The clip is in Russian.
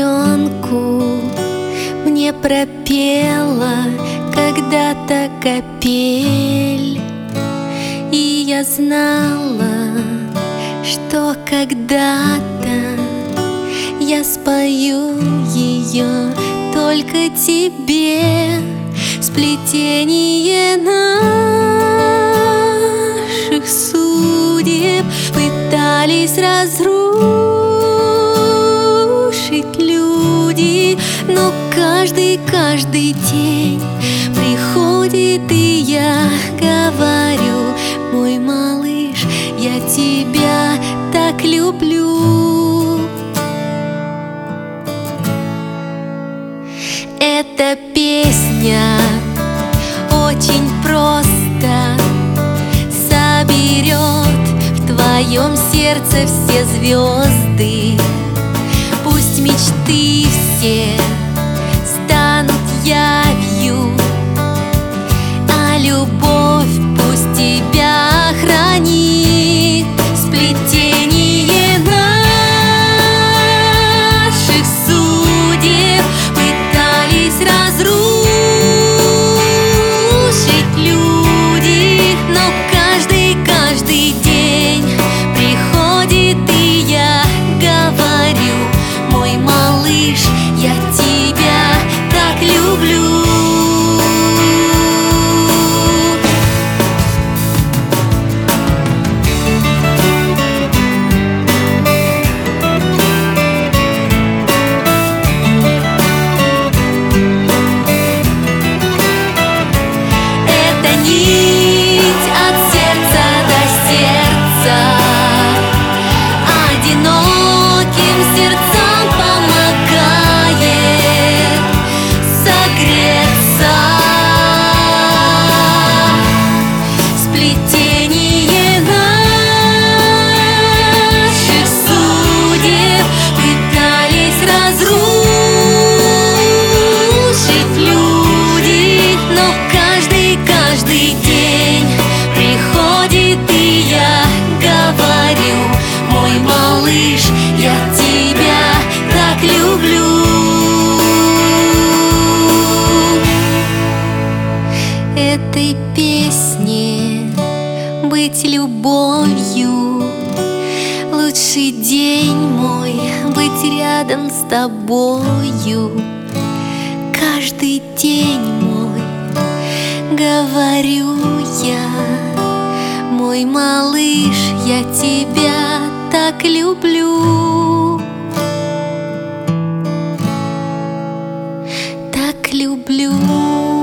пеленку мне пропела когда-то капель, и я знала, что когда-то я спою ее только тебе. Сплетение наших судеб пытались разрушить люди, но каждый день приходит, и я говорю: мой малыш, я тебя так люблю. Эта песня очень просто соберет в твоем сердце все звезды. Пусть мечты все станут явью, а любовь пусть тебя хранит. Сплетение наших судеб пытались разрушить люди, но каждый день приходит, и я говорю: мой малыш, я тебя так люблю. Каждый день приходит, и я говорю: мой малыш, я тебя так люблю. Этой песне быть любовью, лучший день мой быть рядом с тобою. Каждый день мой, говорю я: мой малыш, я тебя так люблю. Так люблю.